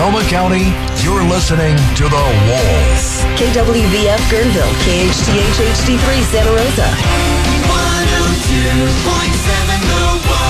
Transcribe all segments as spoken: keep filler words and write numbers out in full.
Sonoma County, you're listening to The Wolf. K W V F Guerneville, K H T H H D three Santa Rosa. one oh two point seven The Wolf.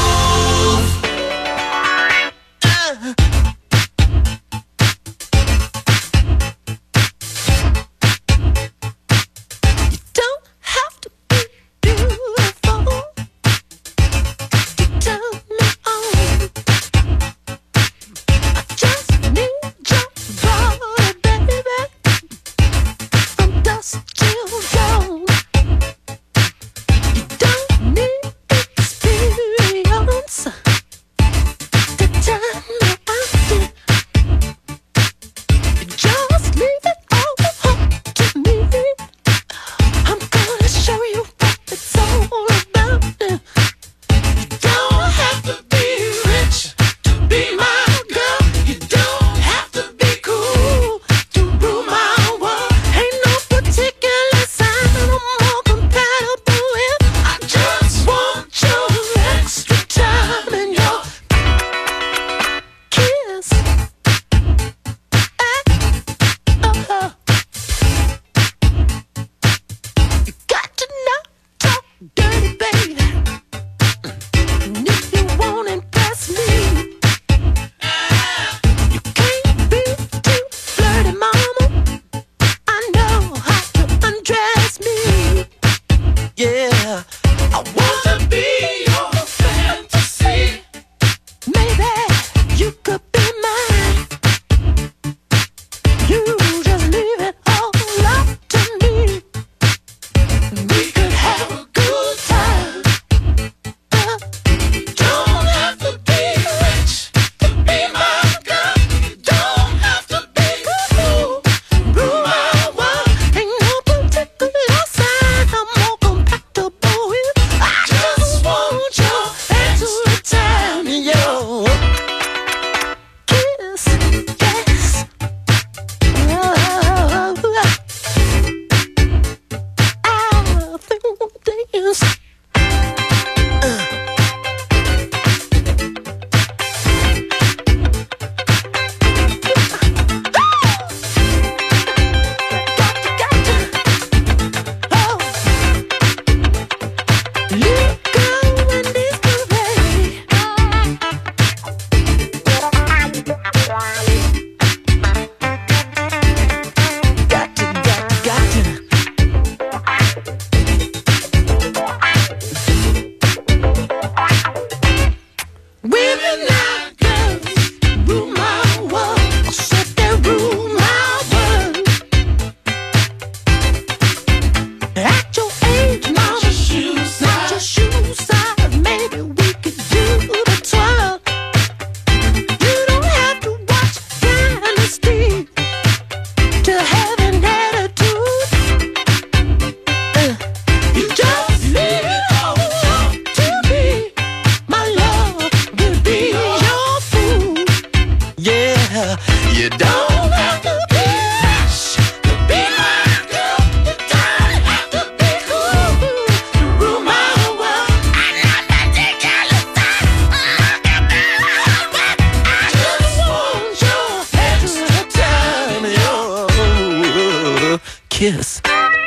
Kiss.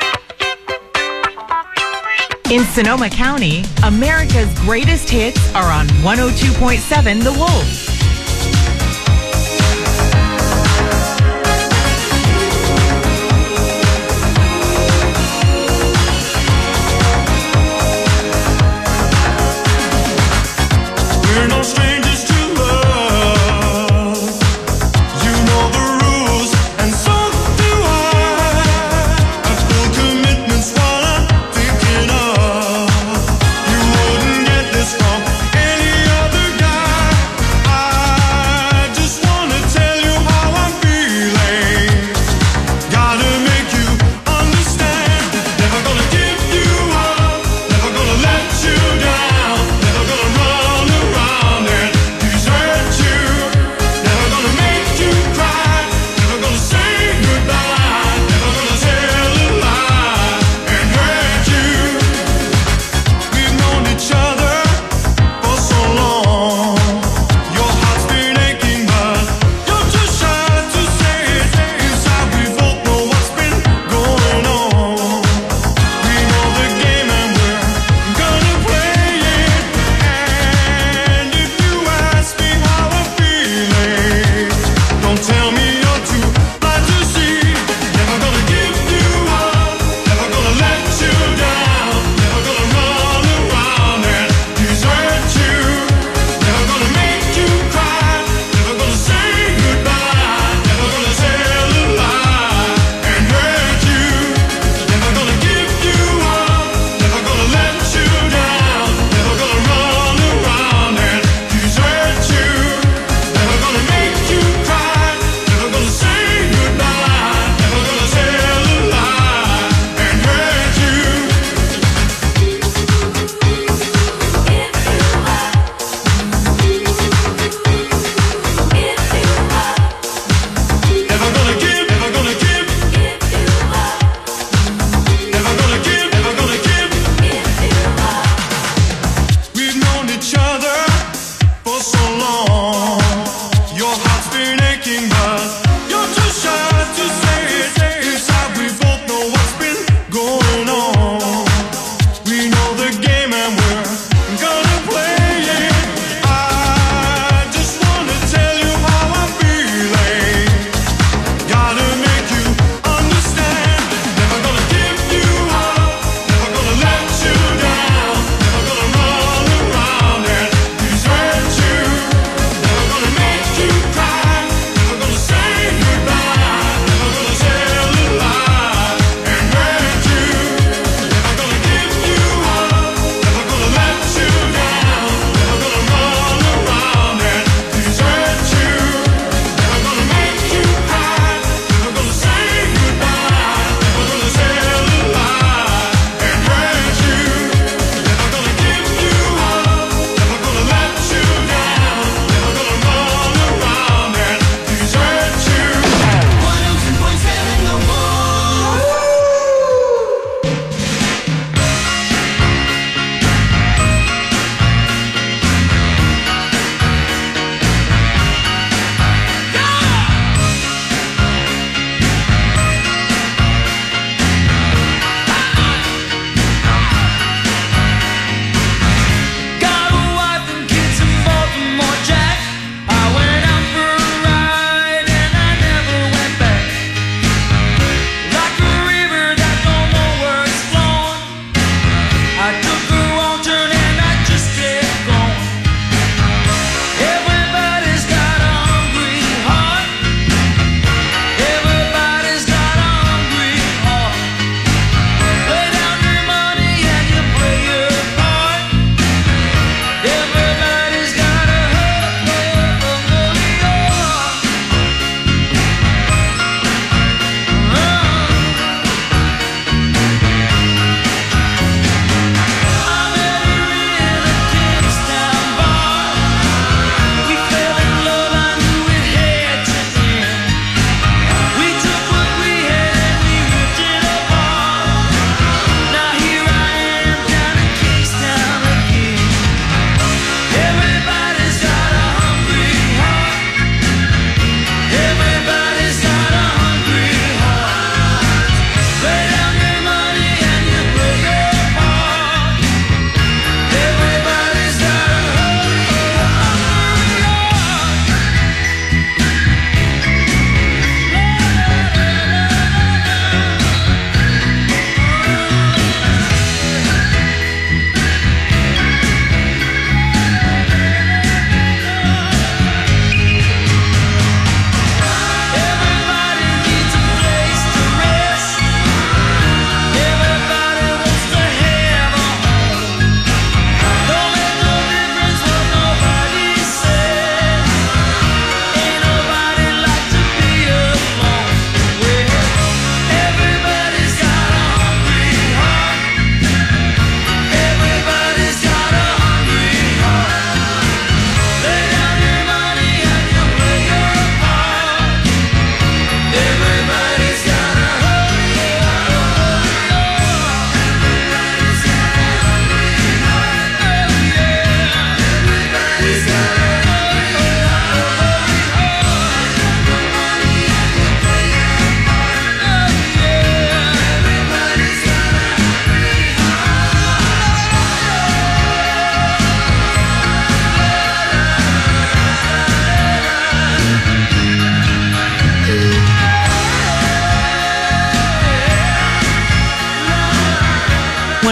In Sonoma County, America's greatest hits are on one oh two point seven The Wolf. We're no strangers to love. You know the rules, and so do I. I feel commitment's what I'm thinking of. You wouldn't get this from any other guy. I just wanna tell you how I'm feeling. Gotta make you understand. Never gonna give you up. Never gonna let you down. Never gonna run around and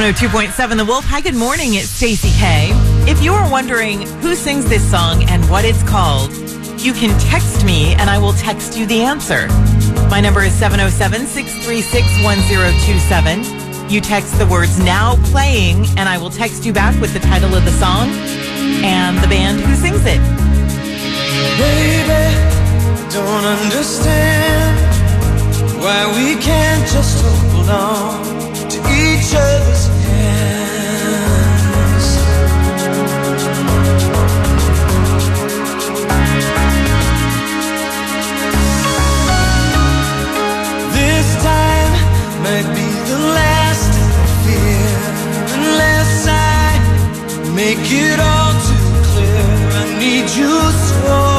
one oh two point seven The Wolf. Hi, good morning. It's Stacey K. If you are wondering who sings this song and what it's called, you can text me and I will text you the answer. My number is seven oh seven, six three six, one oh two seven. You text the words "now playing" and I will text you back with the title of the song and the band who sings it. Baby, don't understand why we can't just hold on to each other's hands. This time might be the last I fear, unless I make it all too clear. I need you so.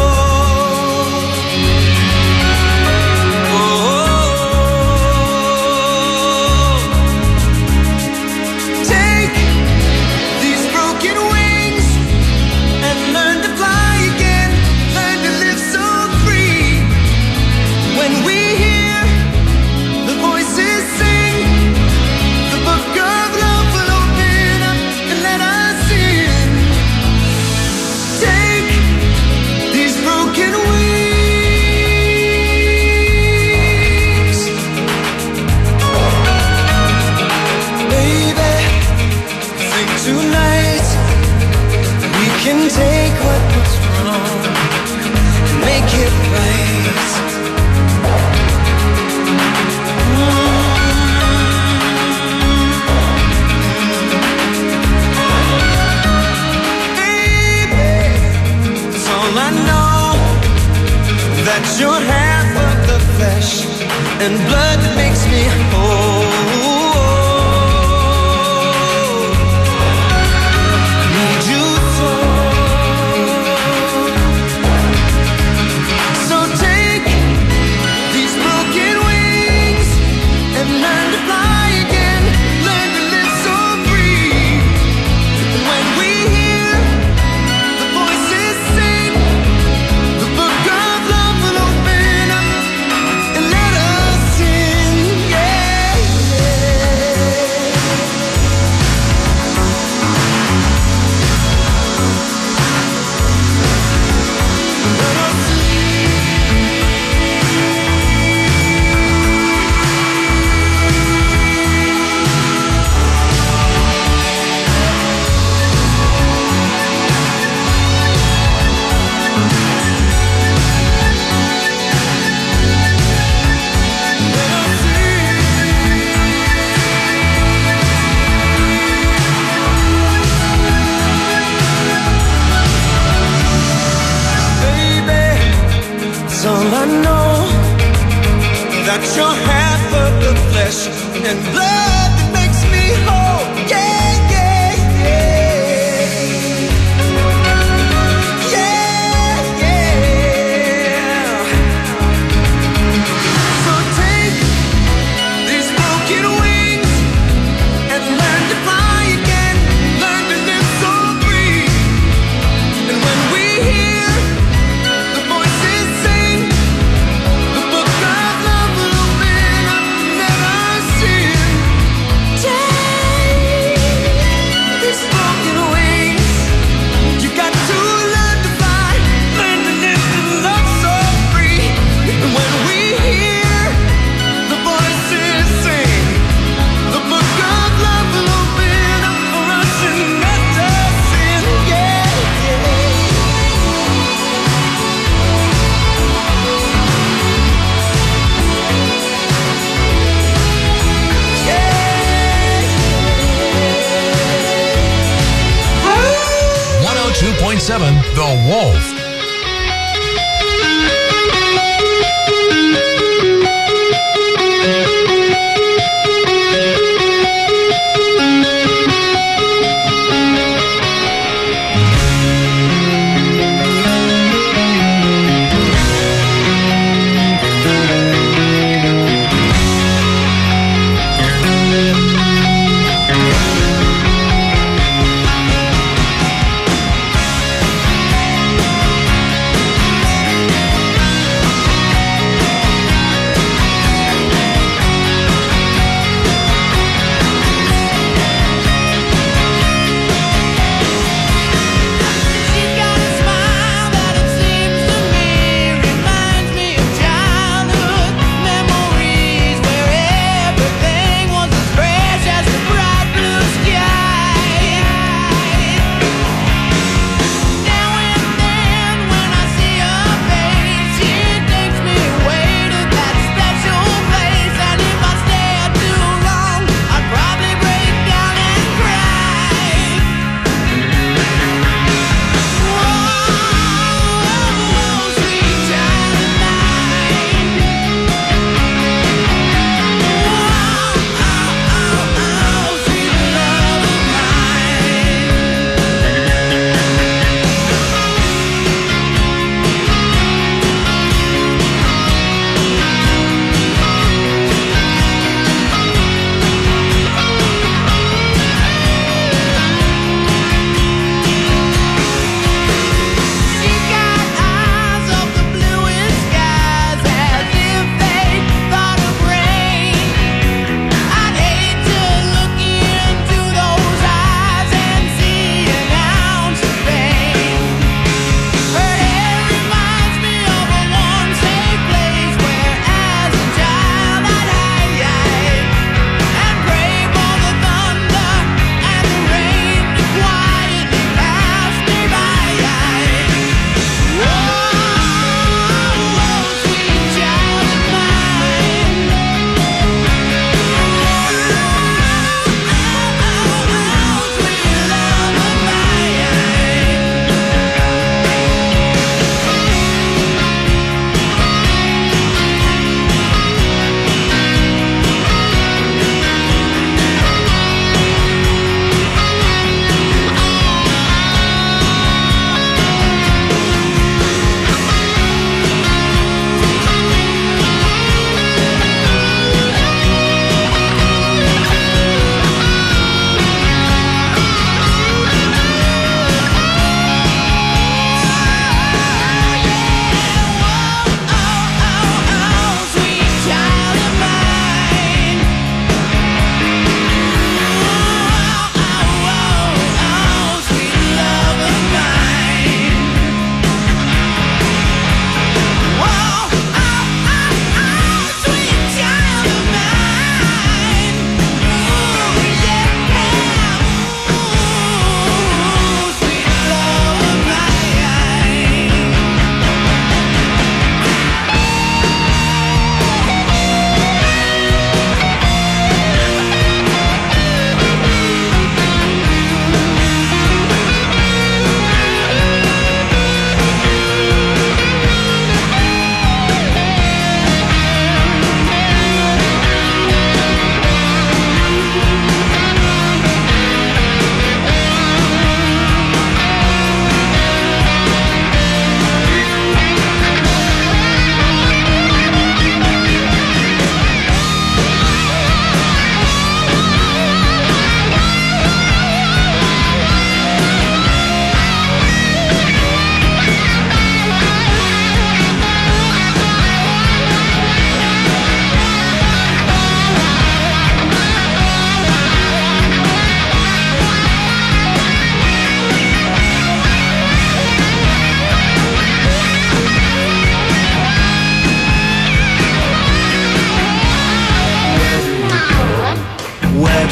You're half of the flesh and blood that makes me whole. Need you so. So take these broken wings and learn to fly again. Learn to live so free. And when we hear the voices sing the book of love will open up and let us in, yeah, yeah. Let us all I know, that you're half of the flesh and blood that makes me whole. Yeah, yeah, yeah. Yeah, yeah. So take these broken wings and learn to fly again. Learn to live so free. And when we hear the voices sing, the book of love will open up and let us in. Take these broken wings. You got to learn to fly, learn to live and love so free. And when we hear the voices sing, the book of love will open up for us and let us in. Yeah, yeah. one oh two point seven The Wolf.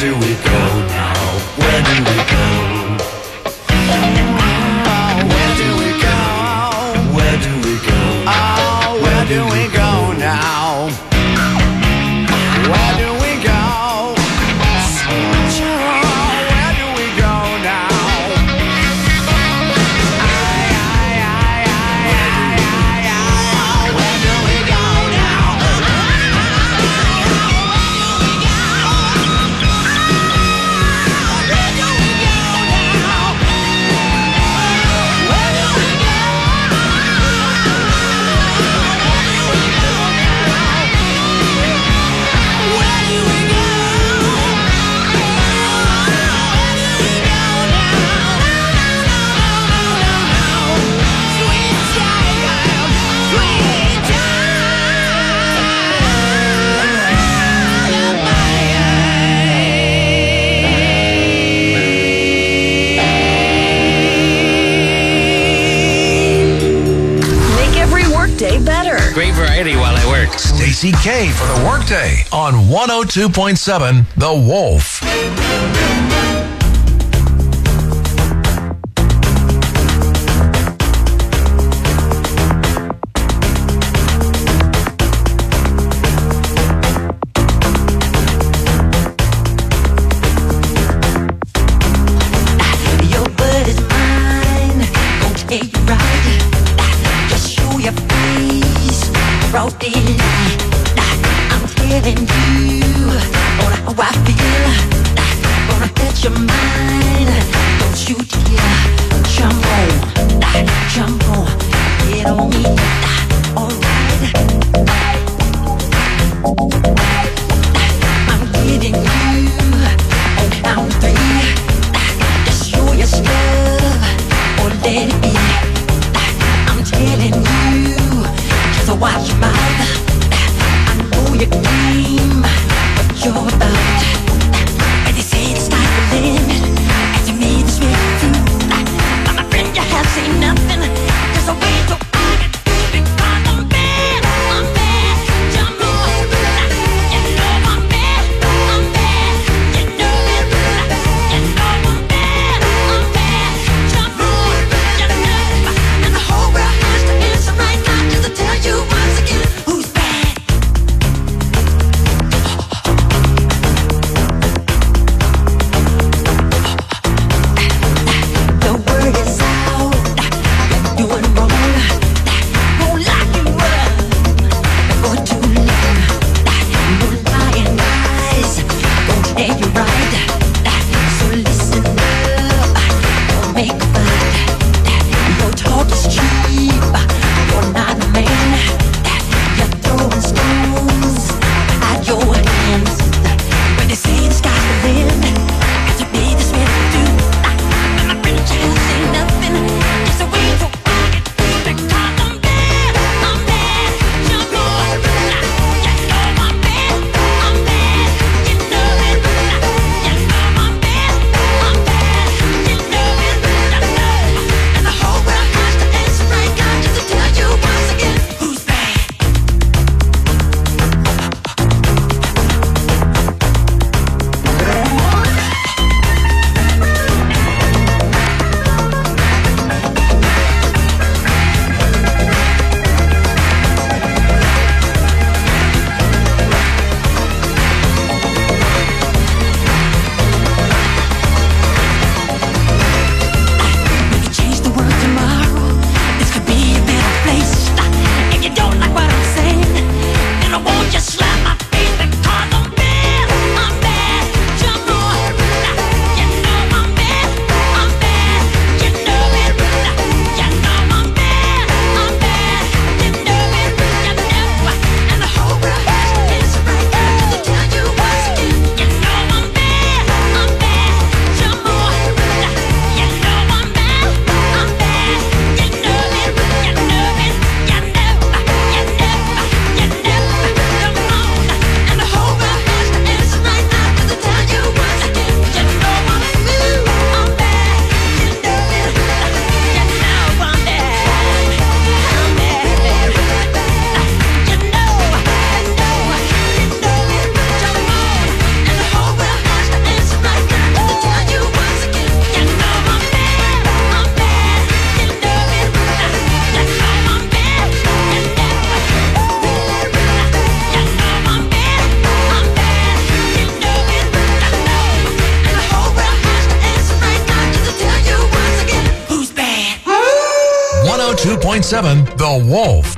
do we go now? Where do we go? Where do we go? Where do we go? Oh, where do we go now? Where do we go? Where do we go now? Where do we go now? Make every workday better. Great variety while I work. Stacy K for the Workday on one oh two point seven The Wolf. Your word is mine, gon' take you right. Just show your face, broad daylight. I'm telling you on how I feel. Gonna touch your mind, don't you dare jump on, jump on, get on me, alright. I'm getting you on count three. Just show your stuff or let it be. I'm telling you, just watch your mouth. I know your game, what you're about. And they say the sky's the limit, and to me this will be true. But my friend, you have seen nothing. There's a way to argue because I'm bad, I'm bad. Jump on, you know I'm bad, I'm bad. You know it, you know I'm bad, I'm bad. Jump on, you know, and the whole world has to answer right now just to tell you once again who's bad. The word is out, you're doing wrong. Won't lock you up for too long. No lying eyes, gon' tell you right. So listen up, don't make a fight. Your talk is cheap, you're not a man. You're throwing stones at your hands. When they say the sky's the limit, got to be this way to do. And my friend can't say nothing. It's a way to argue point seven The Wolf.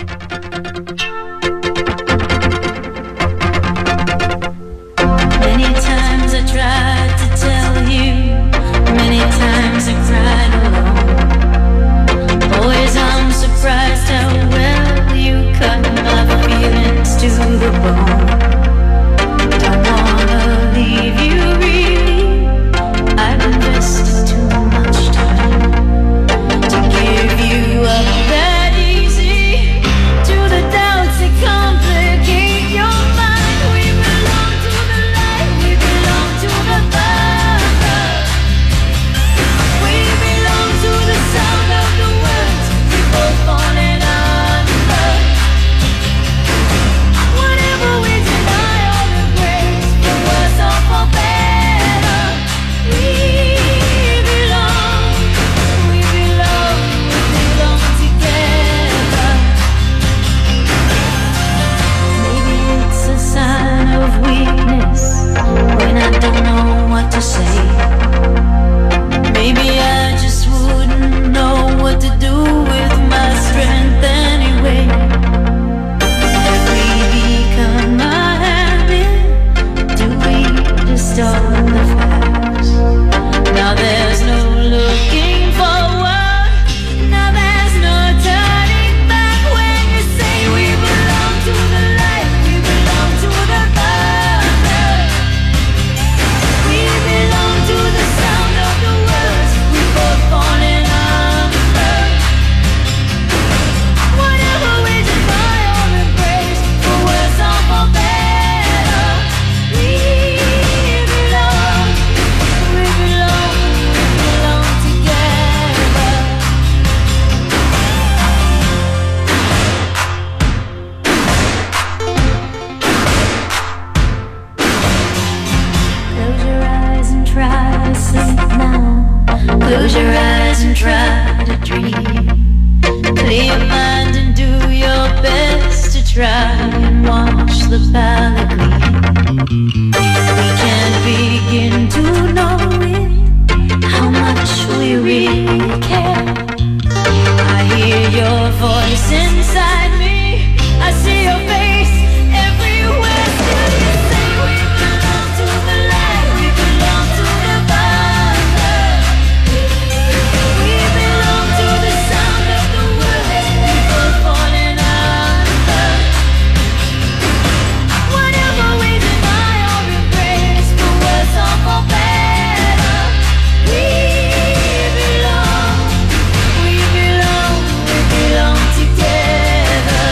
Many times I tried to tell you, many times I cried alone. Boys, I'm surprised how well you cut my feelings to the bone. Don't wanna leave you really, I've invested too much time to give you up that easy to the doubts that complicate your mind. We belong to the light, we belong to the thunder, we belong to the sound of the words we both falling under. Whatever we deny or embrace, for worse or for better, we belong, we belong, we belong together. Maybe it's a sign of weakness when I don't know what to say. Maybe I just wouldn't know what to do with my strength anyway. Have we become a habit? Do we just own the facts? Now there's no looking forward, now there's no turning back. When you say we belong to the light, we belong to the thunder, we belong to the sound of the words we both falling under. Whatever we deny or embrace, for worse or for better, we belong, we belong, we belong together. Close your eyes and try to sleep now. Close your eyes and try to dream. Clear your mind and do your best to try and watch the palette gleam. We can't begin to know it, how much we really care. I hear your voice inside me, I see your face everywhere. Still you say we belong to the light, we belong to the thunder, we belong to the sound of the words we both falling under. Whatever we deny or embrace, for worse or for better, we belong, we belong, we belong together.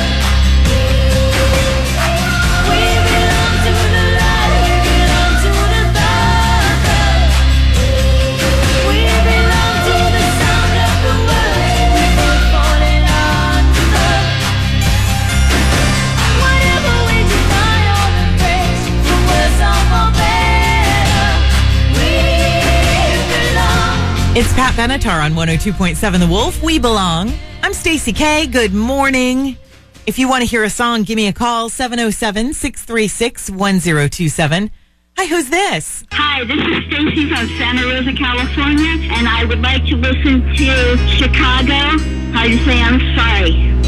We belong to the light, we belong to the thunder, we belong to the sound of the words we both falling under. Whatever we deny or embrace, for worse or for better, we belong. It's Pat Benatar on one oh two point seven The Wolf. We belong. I'm Stacey K. Good morning. If you want to hear a song, give me a call, seven oh seven, six three six, one oh two seven. Hi, who's this? Hi, this is Stacy from Santa Rosa, California, and I would like to listen to Chicago. How do you say I'm sorry?